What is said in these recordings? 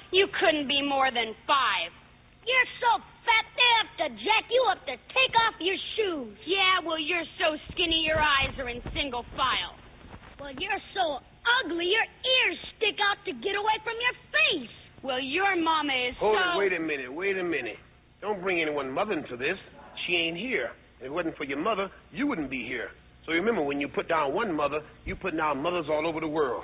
You couldn't be more than 5. You're so fat they have to jack you up to take off your shoes. Yeah, well, you're so skinny your eyes are in single file. Well, you're so ugly your ears stick out to get away from your face. Well, your mama is Hold it, wait a minute. Don't bring anyone's mother into this. She ain't here. If it wasn't for your mother, you wouldn't be here. So remember, when you put down one mother, you put down mothers all over the world.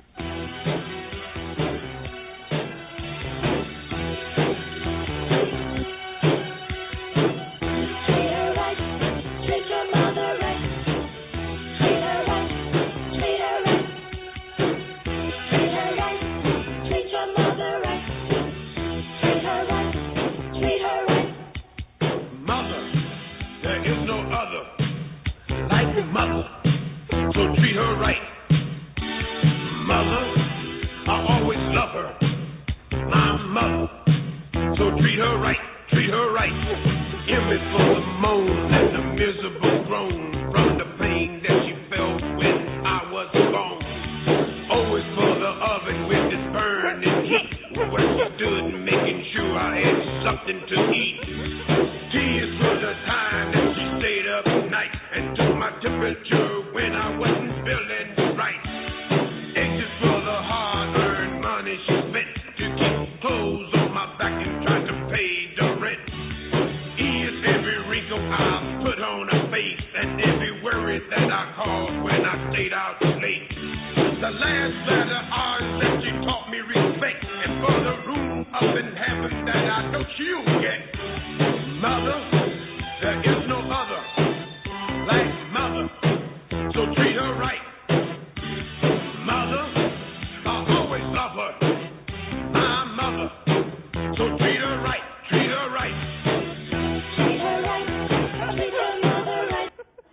Mother, so treat her right. Mother, I always love her. My mother, so treat her right, treat her right. M is for the moan and the miserable groan from the pain that she felt when I was gone. O is for the oven with its burning heat, where she stood making sure I had something to eat. T is for the time that she stayed up night and took my temperature when I wasn't feeling right. X is for the hard-earned money she spent to keep clothes on my back and try to pay the rent. E is every wrinkle I put on her face and every worry that I caused when I stayed out late. The last letter R is that she taught me respect, and for the room up in heaven that I know she'll get. Mother, there is no other like mother, so treat her right. Mother, I always love her. My mother, so treat her right, treat her right. Treat her right, treat her mother right.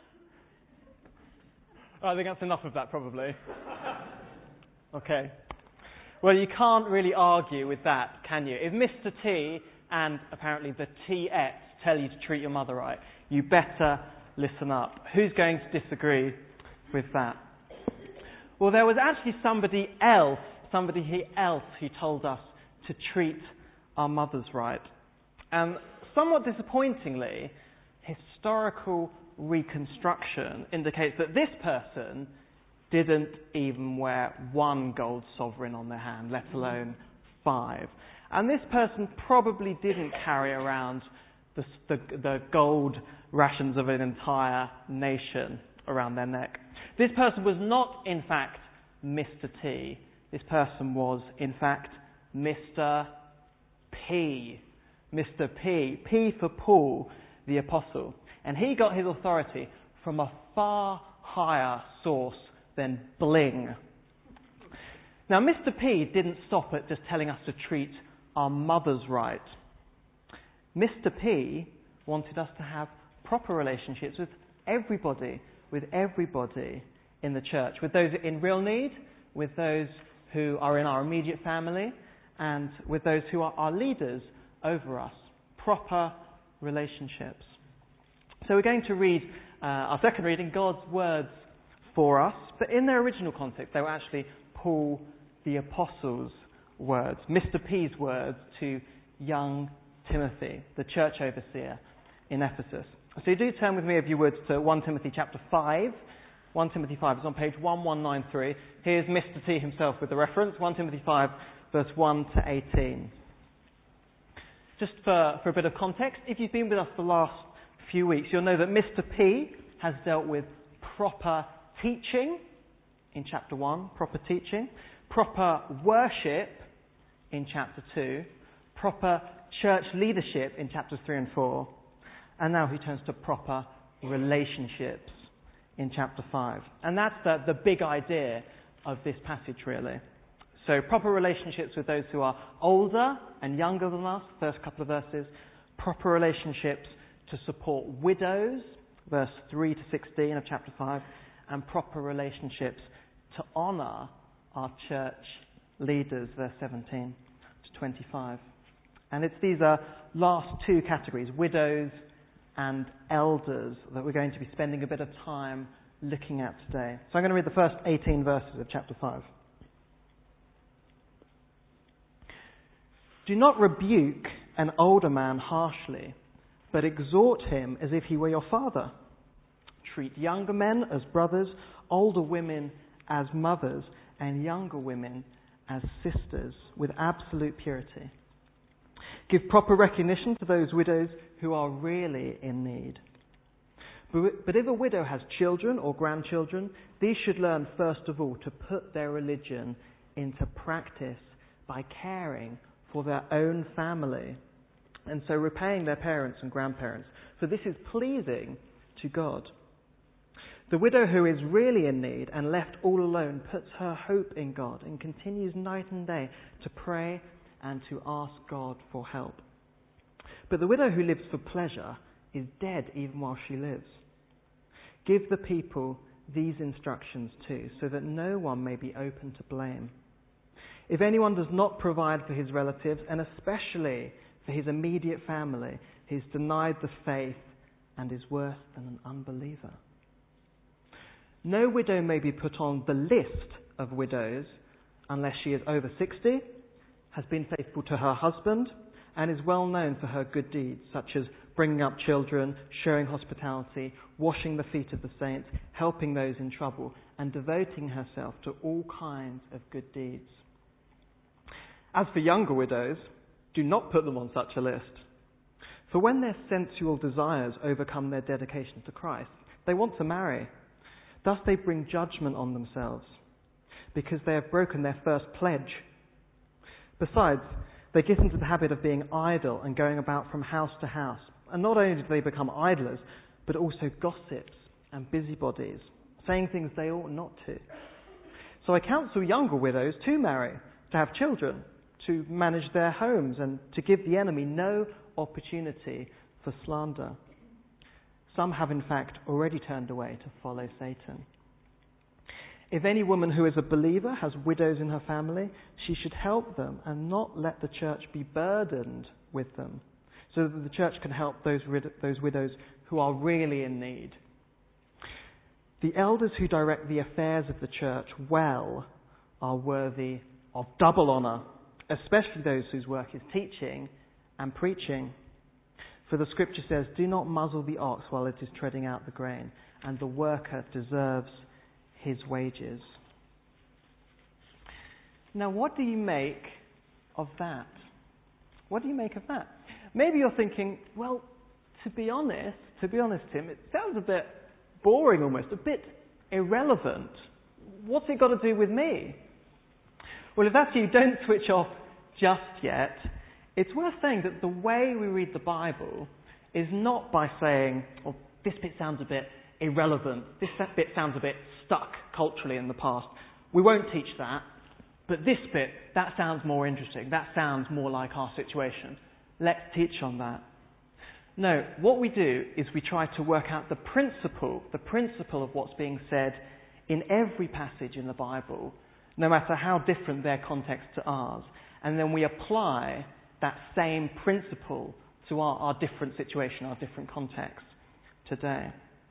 I think that's enough of that, probably. Okay. Well, you can't really argue with that, can you? If Mr. T and apparently the T-ettes tell you to treat your mother right, you better listen up. Who's going to disagree with that? Well, there was actually somebody else who told us to treat our mothers right. And somewhat disappointingly, historical reconstruction indicates that this person didn't even wear 1 gold sovereign on their hand, let alone 5. And this person probably didn't carry around the gold rations of an entire nation around their neck. This person was not, in fact, Mr. T. This person was, in fact, Mr. P. Mr. P. P for Paul, the Apostle. And he got his authority from a far higher source than bling. Now, Mr. P didn't stop at just telling us to treat our mothers right. Mr. P wanted us to have proper relationships with everybody in the church, with those in real need, with those who are in our immediate family, and with those who are our leaders over us. Proper relationships. So we're going to read our second reading, God's words for us, but in their original context, they were actually Paul the Apostle's words, Mr. P's words to young Timothy, the church overseer in Ephesus. So you do turn with me, if you would, to 1 Timothy chapter 5. 1 Timothy 5 is on page 1193. Here's Mr. T himself with the reference, 1 Timothy 5, verse 1 to 18. Just for a bit of context, if you've been with us the last few weeks, you'll know that Mr. P has dealt with proper teaching in chapter 1, proper teaching, proper worship in chapter 2, proper church leadership in chapters 3 and 4, and now he turns to proper relationships in chapter 5. And that's the big idea of this passage, really. So proper relationships with those who are older and younger than us, first couple of verses. Proper relationships to support widows, verse 3 to 16 of chapter 5. And proper relationships to honour our church leaders, verse 17 to 25. And it's these last two categories, widows and elders, that we're going to be spending a bit of time looking at today. So I'm going to read the first 18 verses of chapter 5. Do not rebuke an older man harshly, but exhort him as if he were your father. Treat younger men as brothers, older women as mothers, and younger women as sisters with absolute purity. Give proper recognition to those widows who are really in need. But if a widow has children or grandchildren, these should learn first of all to put their religion into practice by caring for their own family, and so repaying their parents and grandparents, for this is pleasing to God. The widow who is really in need and left all alone puts her hope in God and continues night and day to pray and to ask God for help. But the widow who lives for pleasure is dead even while she lives. Give the people these instructions too, so that no one may be open to blame. If anyone does not provide for his relatives, and especially for his immediate family, he is denied the faith and is worse than an unbeliever. No widow may be put on the list of widows unless she is over 60, has been faithful to her husband, and is well known for her good deeds, such as bringing up children, showing hospitality, washing the feet of the saints, helping those in trouble, and devoting herself to all kinds of good deeds. As for younger widows, do not put them on such a list. For when their sensual desires overcome their dedication to Christ, they want to marry. Thus they bring judgment on themselves, because they have broken their first pledge. Besides, they get into the habit of being idle and going about from house to house. And not only do they become idlers, but also gossips and busybodies, saying things they ought not to. So I counsel younger widows to marry, to have children, to manage their homes, and to give the enemy no opportunity for slander. Some have in fact already turned away to follow Satan. If any woman who is a believer has widows in her family, she should help them and not let the church be burdened with them, so that the church can help those widows who are really in need. The elders who direct the affairs of the church well are worthy of double honour, especially those whose work is teaching and preaching. For the scripture says, "Do not muzzle the ox while it is treading out the grain, and the worker deserves his wages." Now, what do you make of that? What do you make of that? Maybe you're thinking, well, to be honest, Tim, it sounds a bit boring almost, a bit irrelevant. What's it got to do with me? Well, if that's you, don't switch off just yet. It's worth saying that the way we read the Bible is not by saying, oh, this bit sounds a bit irrelevant, this bit sounds a bit stuck culturally in the past. We won't teach that, but this bit, that sounds more interesting, that sounds more like our situation. Let's teach on that. No, what we do is we try to work out the principle of what's being said in every passage in the Bible, no matter how different their context to ours. And then we apply that same principle to our different situation, our different context today.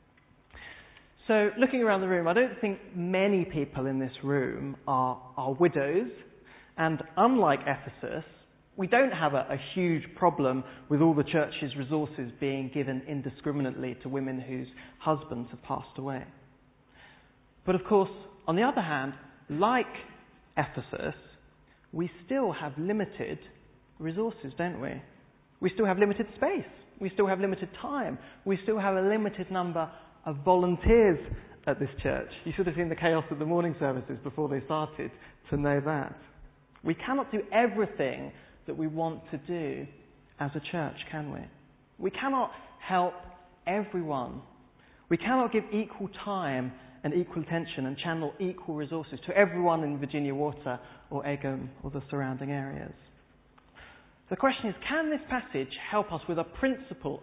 So, looking around the room, I don't think many people in this room are widows, and unlike Ephesus, we don't have a huge problem with all the church's resources being given indiscriminately to women whose husbands have passed away. But of course, on the other hand, like Ephesus, we still have limited resources, don't we? We still have limited space. We still have limited time. We still have a limited number of volunteers at this church. You should have seen the chaos of the morning services before they started to know that. We cannot do everything that we want to do as a church, can we? We cannot help everyone. We cannot give equal time and equal attention and channel equal resources to everyone in Virginia Water or Egham or the surrounding areas. The question is, can this passage help us with a principle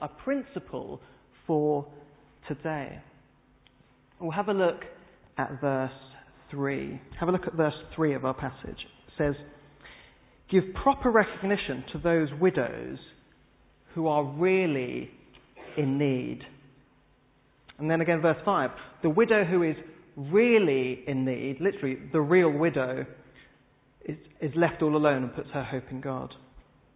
for today? We'll have a look at verse 3. Have a look at verse 3 of our passage. It says, "Give proper recognition to those widows who are really in need." And then again, verse 5, "The widow who is really in need," literally the real widow, is left all alone and puts her hope in God.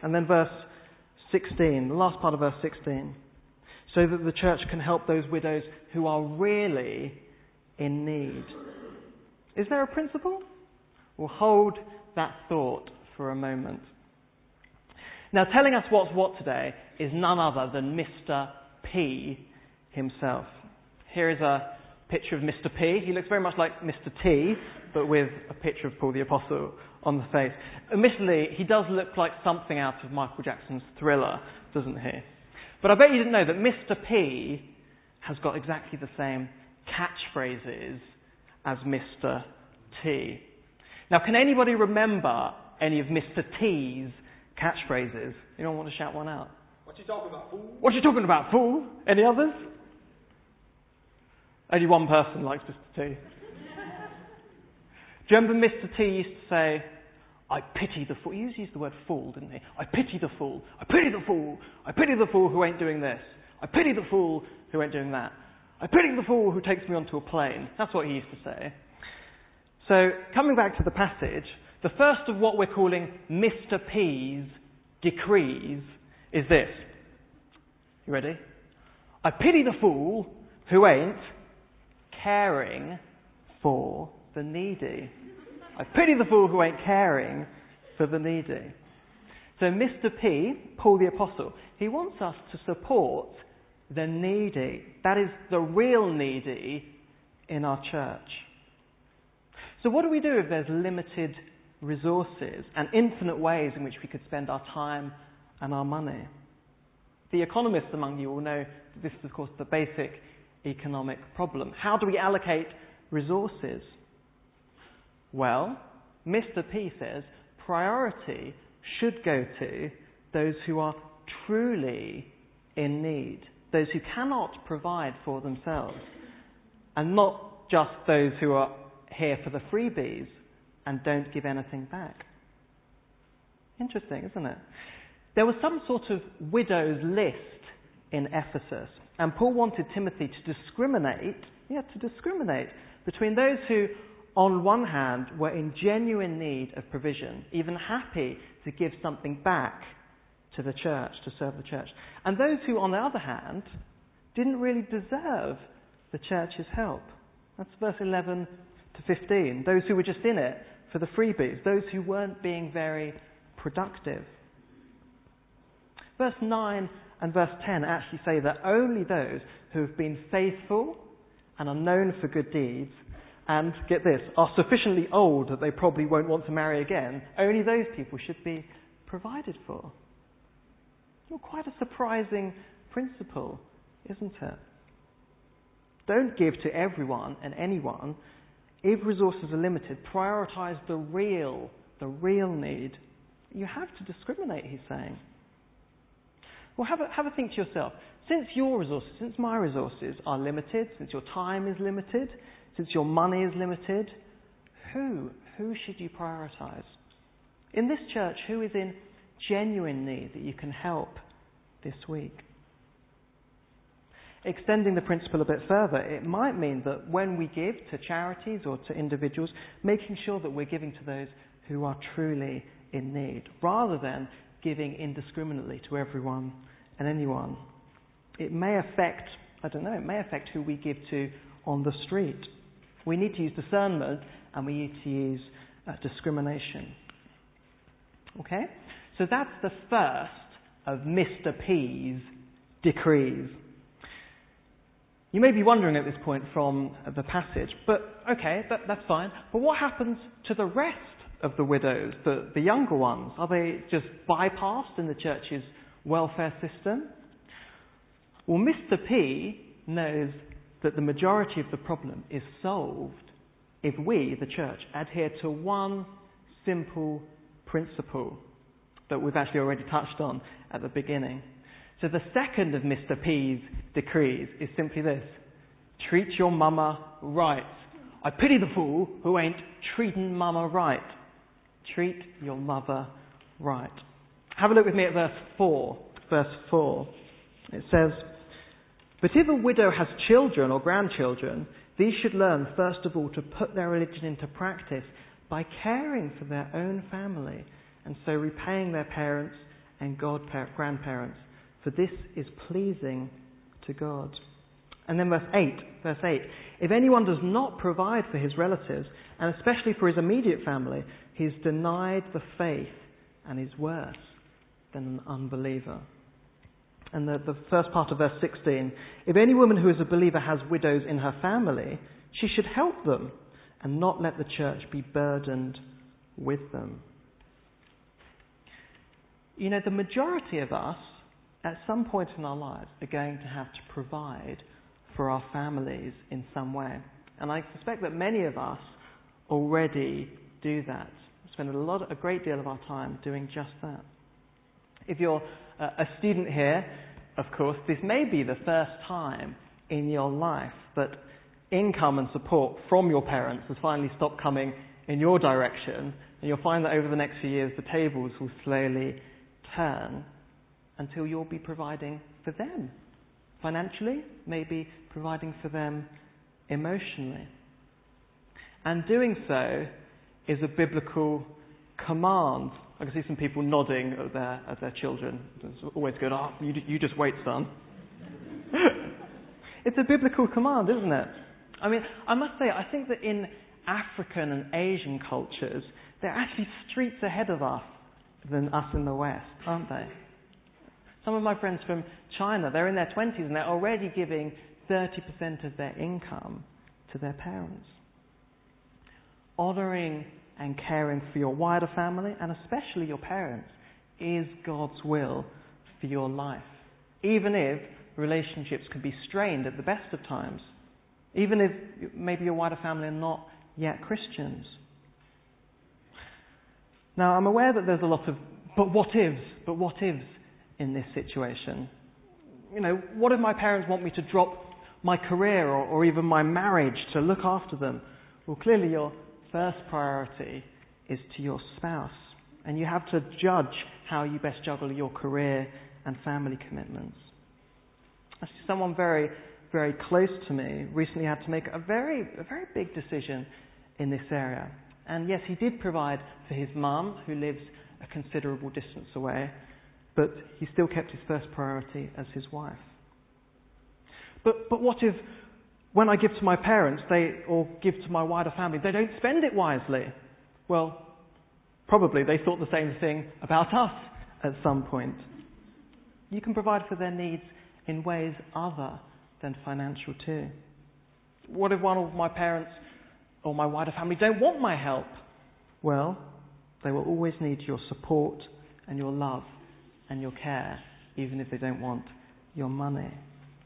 And then verse 16, the last part of verse 16. So that the church can help those widows who are really in need. Is there a principle? We'll hold that thought for a moment. Now, telling us what's what today is none other than Mr. P himself. Here is a picture of Mr. P. He looks very much like Mr. T, but with a picture of Paul the Apostle on the face. Admittedly, he does look like something out of Michael Jackson's Thriller, doesn't he? But I bet you didn't know that Mr. P has got exactly the same catchphrases as Mr. T. Now, can anybody remember any of Mr. T's catchphrases? You don't want to shout one out? What you talking about, fool? What you talking about, fool? Any others? Only one person likes Mr. T. Do you remember Mr. T used to say, I pity the fool. He used to use the word fool, didn't he? I pity the fool. I pity the fool. I pity the fool who ain't doing this. I pity the fool who ain't doing that. I pity the fool who takes me onto a plane. That's what he used to say. So, coming back to the passage, the first of what we're calling Mr. P's decrees is this. You ready? I pity the fool who ain't caring for the needy. I pity the fool who ain't caring for the needy. So Mr. P, Paul the Apostle, he wants us to support the needy. That is the real needy in our church. So what do we do if there's limited resources and infinite ways in which we could spend our time and our money? The economists among you will know that this is, of course, the basic economic problem. How do we allocate resources? Well, Mr. P says priority should go to those who are truly in need, those who cannot provide for themselves, and not just those who are here for the freebies and don't give anything back. Interesting, isn't it? There was some sort of widow's list in Ephesus, and Paul wanted Timothy to discriminate between those who, on one hand, were in genuine need of provision, even happy to give something back to the church, to serve the church, and those who, on the other hand, didn't really deserve the church's help. That's verse 11 to 15. Those who were just in it for the freebies, those who weren't being very productive. Verse 9 and verse 10 actually say that only those who have been faithful and are known for good deeds and, get this, are sufficiently old that they probably won't want to marry again, only those people should be provided for. Well, quite a surprising principle, isn't it? Don't give to everyone and anyone. If resources are limited, prioritise the real need. You have to discriminate, he's saying. Well, have a think to yourself. Since your resources, since my resources are limited, since your time is limited, since your money is limited, who should you prioritise? In this church, who is in genuine need that you can help this week? Extending the principle a bit further, it might mean that when we give to charities or to individuals, making sure that we're giving to those who are truly in need, rather than giving indiscriminately to everyone and anyone. It may affect, it may affect who we give to on the street. We need to use discernment and we need to use discrimination. Okay? So that's the first of Mr. P's decrees. You may be wondering at this point from the passage, but okay, that's fine. But what happens to the rest of the widows, the younger ones? Are they just bypassed in the church's welfare system? Well, Mr. P knows that the majority of the problem is solved if we, the church, adhere to one simple principle that we've actually already touched on at the beginning. So the second of Mr. P's decrees is simply this: treat your mama right. I pity the fool who ain't treating mama right. Treat your mother right. Have a look with me at verse 4. Verse 4. It says, but if a widow has children or grandchildren, these should learn first of all to put their religion into practice by caring for their own family and so repaying their parents and grandparents, for this is pleasing to God. And then verse 8, if anyone does not provide for his relatives, and especially for his immediate family, he is denied the faith and is worse than an unbeliever. And the first part of verse 16, if any woman who is a believer has widows in her family, she should help them and not let the church be burdened with them. You know, the majority of us, at some point in our lives, are going to have to provide for our families in some way. And I suspect that many of us already do that. We spend a great deal of our time doing just that. If you're a student here, of course, this may be the first time in your life that income and support from your parents has finally stopped coming in your direction, and you'll find that over the next few years the tables will slowly turn until you'll be providing for them financially, maybe providing for them emotionally. And doing so is a biblical command. I can see some people nodding at their children. It's always good. Oh, you just wait, son. It's a biblical command, isn't it? I mean, I must say, I think that in African and Asian cultures, they're actually streets ahead of us than us in the West, aren't they? Some of my friends from China, they're in their 20s and they're already giving 30% of their income to their parents. Honouring and caring for your wider family, and especially your parents, is God's will for your life. Even if relationships can be strained at the best of times. Even if maybe your wider family are not yet Christians. Now, I'm aware that there's a lot of but what ifs in this situation. You know, what if my parents want me to drop my career or even my marriage to look after them? Well, clearly your first priority is to your spouse, and you have to judge how you best juggle your career and family commitments. Actually, someone very, very close to me recently had to make a very big decision in this area. And yes, he did provide for his mum, who lives a considerable distance away, but he still kept his first priority as his wife. But what if, when I give to my parents, or give to my wider family, they don't spend it wisely? Well, probably they thought the same thing about us at some point. You can provide for their needs in ways other than financial too. What if one of my parents or my wider family don't want my help? Well, they will always need your support and your love and your care, even if they don't want your money.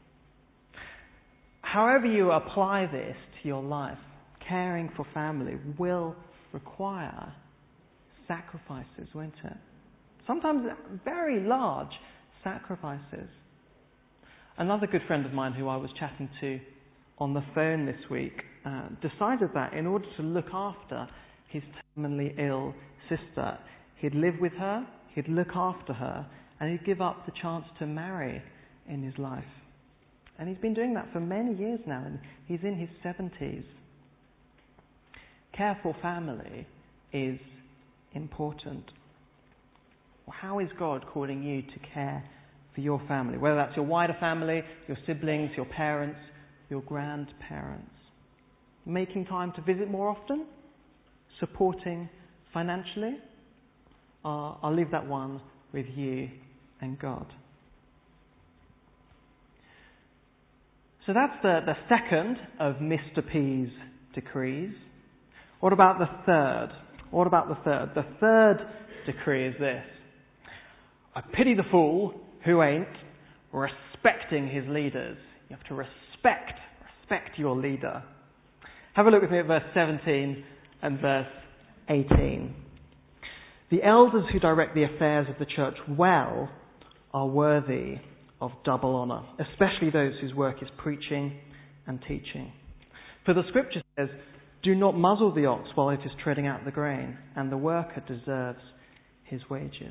However you apply this to your life, caring for family will require sacrifices, won't it? Sometimes very large sacrifices. Another good friend of mine who I was chatting to on the phone this week decided that in order to look after his terminally ill sister, he'd live with her, he'd look after her, and he'd give up the chance to marry in his life. And he's been doing that for many years now, and he's in his 70s. Care for family is important. Well, how is God calling you to care for your family? Whether that's your wider family, your siblings, your parents, your grandparents. Making time to visit more often? Supporting financially? I'll leave that one with you and God. So that's the second of Mr. P's decrees. What about the third? The third decree is this. I pity the fool who ain't respecting his leaders. You have to respect your leader. Have a look with me at verse 17 and verse 18. The elders who direct the affairs of the church well are worthy of double honour, especially those whose work is preaching and teaching. For the scripture says, do not muzzle the ox while it is treading out the grain, and the worker deserves his wages.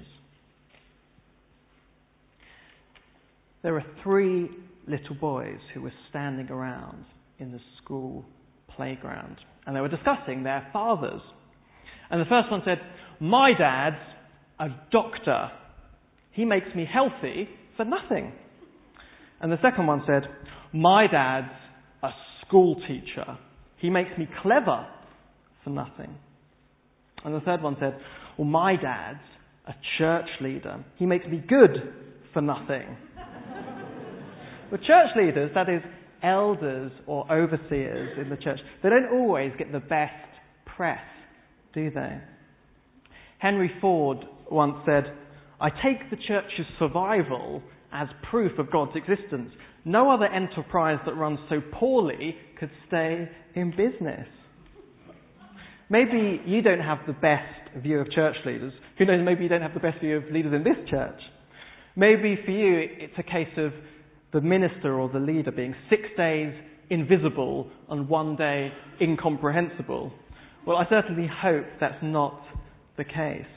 There are 3 little boys who were standing around in the school playground, and they were discussing their fathers. And the first one said, my dad's a doctor. he makes me healthy for nothing. And the second one said, my dad's a school teacher. He makes me clever for nothing. And the third one said, well, my dad's a church leader. He makes me good for nothing. But church leaders, that is, elders or overseers in the church, they don't always get the best press, do they? Henry Ford once said, I take the church's survival as proof of God's existence. No other enterprise that runs so poorly could stay in business. Maybe you don't have the best view of church leaders. Who knows, maybe you don't have the best view of leaders in this church. Maybe for you it's a case of the minister or the leader being 6 days invisible and 1 day incomprehensible. Well, I certainly hope that's not the case.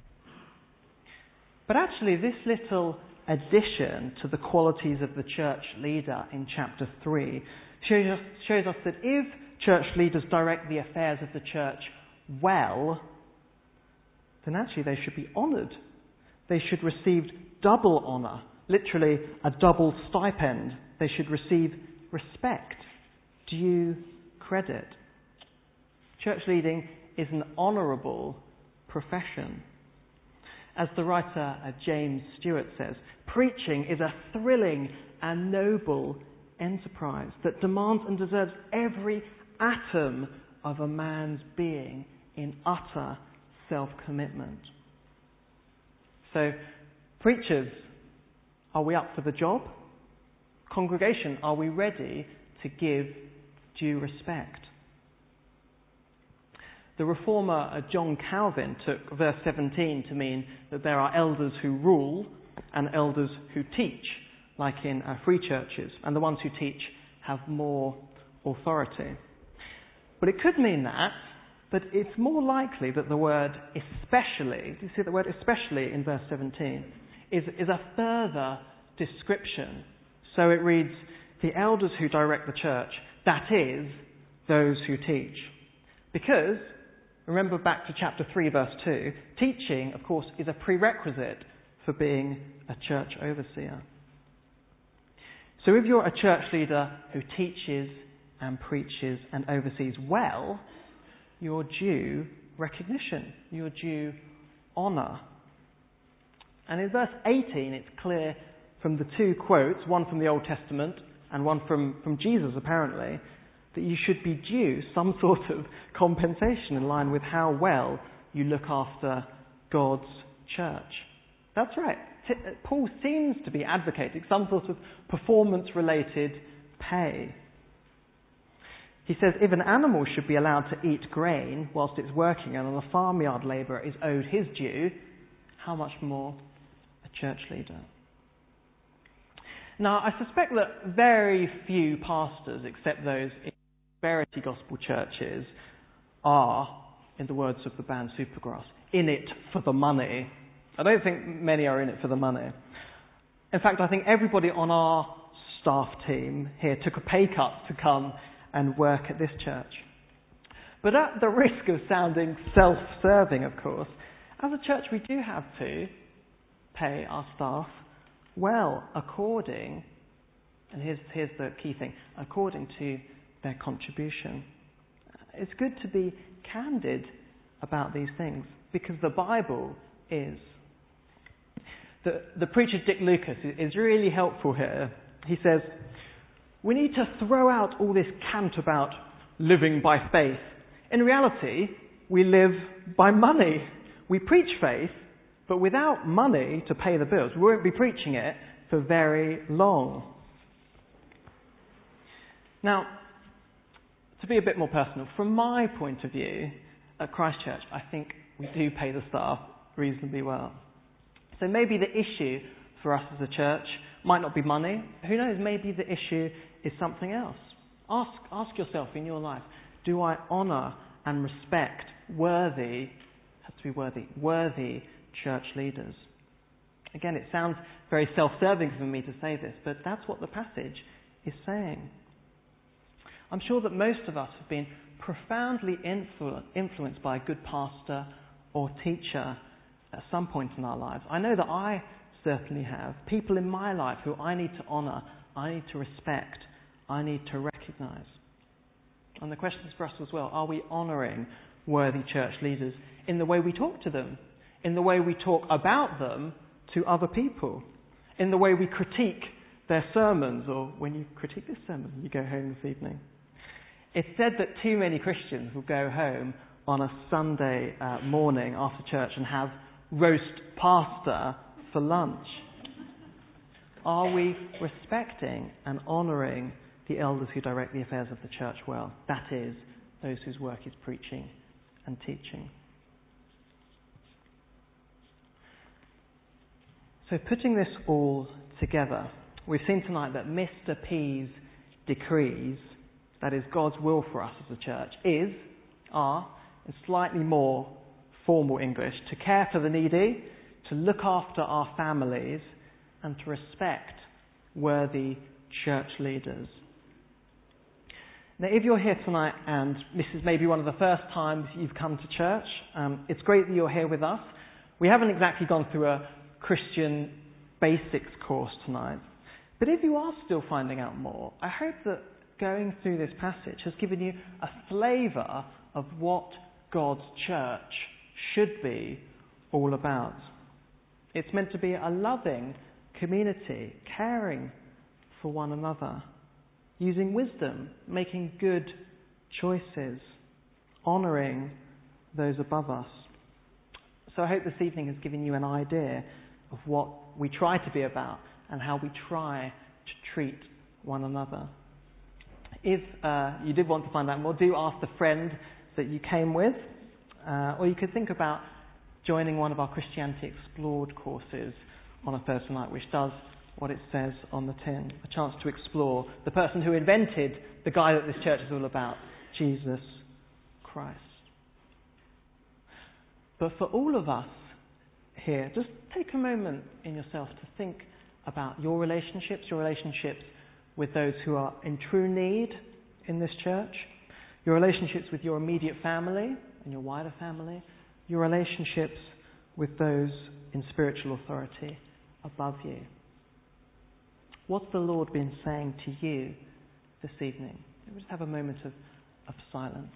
But actually, this little addition to the qualities of the church leader in chapter 3 shows us that if church leaders direct the affairs of the church well, then actually they should be honoured. They should receive double honour, literally a double stipend. They should receive respect, due credit. Church leading is an honourable profession. As the writer James Stewart says, preaching is a thrilling and noble enterprise that demands and deserves every atom of a man's being in utter self-commitment. So, preachers, are we up for the job? Congregation, are we ready to give due respect? The reformer John Calvin took verse 17 to mean that there are elders who rule and elders who teach, like in free churches, and the ones who teach have more authority. But it could mean that, but it's more likely that the word especially, do you see the word especially in verse 17, is a further description. So it reads, the elders who direct the church, that is, those who teach. Because, remember back to chapter 3 verse 2, teaching, of course, is a prerequisite for being a church overseer. So if you're a church leader who teaches and preaches and oversees well, you're due recognition, you're due honour. And in verse 18 it's clear from the two quotes, one from the Old Testament and one from Jesus apparently, that you should be due some sort of compensation in line with how well you look after God's church. That's right. Paul seems to be advocating some sort of performance-related pay. He says if an animal should be allowed to eat grain whilst it's working and a farmyard labourer is owed his due, how much more a church leader? Now, I suspect that very few pastors, except those in prosperity gospel churches, are, in the words of the band Supergrass, in it for the money. I don't think many are in it for the money. In fact, I think everybody on our staff team here took a pay cut to come and work at this church. But at the risk of sounding self-serving, of course, as a church we do have to pay our staff well according, and here's the key thing, according to their contribution. It's good to be candid about these things because the Bible is. The preacher Dick Lucas is really helpful here. He says, we need to throw out all this cant about living by faith. In reality, we live by money. We preach faith, but without money to pay the bills, we won't be preaching it for very long. Now, to be a bit more personal, from my point of view, at Christ Church, I think we do pay the staff reasonably well. So maybe the issue for us as a church might not be money. Who knows, maybe the issue is something else. Ask yourself in your life, do I honour and respect worthy church leaders? Again, it sounds very self-serving for me to say this, but that's what the passage is saying. I'm sure that most of us have been profoundly influenced by a good pastor or teacher at some point in our lives. I know that I certainly have. People in my life who I need to honour, I need to respect, I need to recognise. And the question is for us as well, are we honouring worthy church leaders in the way we talk to them, in the way we talk about them to other people, in the way we critique their sermons, or when you critique this sermon, you go home this evening? It's said that too many Christians will go home on a Sunday morning after church and have roast pasta for lunch. Are we respecting and honouring the elders who direct the affairs of the church well? That is, those whose work is preaching and teaching. So putting this all together, we've seen tonight that Mr. P's decrees, that is God's will for us as a church, are, in slightly more formal English, to care for the needy, to look after our families, and to respect worthy church leaders. Now, if you're here tonight and this is maybe one of the first times you've come to church, it's great that you're here with us. We haven't exactly gone through a Christian basics course tonight, but if you are still finding out more, I hope that going through this passage has given you a flavour of what God's church should be all about. It's meant to be a loving community, caring for one another, using wisdom, making good choices, honouring those above us. So I hope this evening has given you an idea of what we try to be about and how we try to treat one another. If you did want to find out more, do ask the friend that you came with, or you could think about joining one of our Christianity Explored courses on a Thursday night, which does what it says on the tin, a chance to explore the person who invented the guy that this church is all about, Jesus Christ. But for all of us here, just take a moment in yourself to think about your relationships with those who are in true need in this church, your relationships with your immediate family and your wider family, your relationships with those in spiritual authority above you. What's the Lord been saying to you this evening? We'll just have a moment of silence.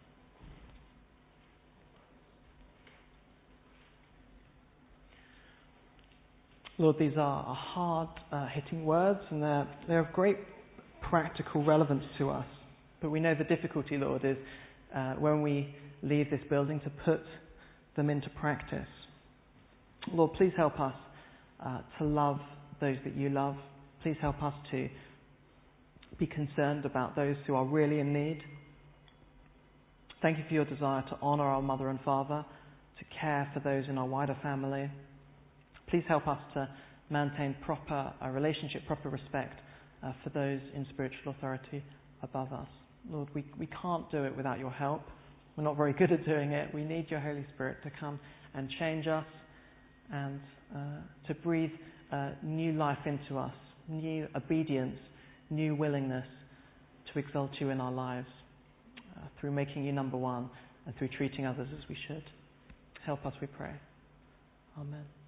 Lord, these are hard-hitting words, and they're of great practical relevance to us. But we know the difficulty, Lord, is when we leave this building to put them into practice. Lord, please help us to love those that you love. Please help us to be concerned about those who are really in need. Thank you for your desire to honour our mother and father, to care for those in our wider family. Please help us to maintain proper relationship, proper respect for those in spiritual authority above us. Lord, we can't do it without your help. We're not very good at doing it. We need your Holy Spirit to come and change us and to breathe new life into us, new obedience, new willingness to exalt you in our lives through making you number one and through treating others as we should. Help us, we pray. Amen.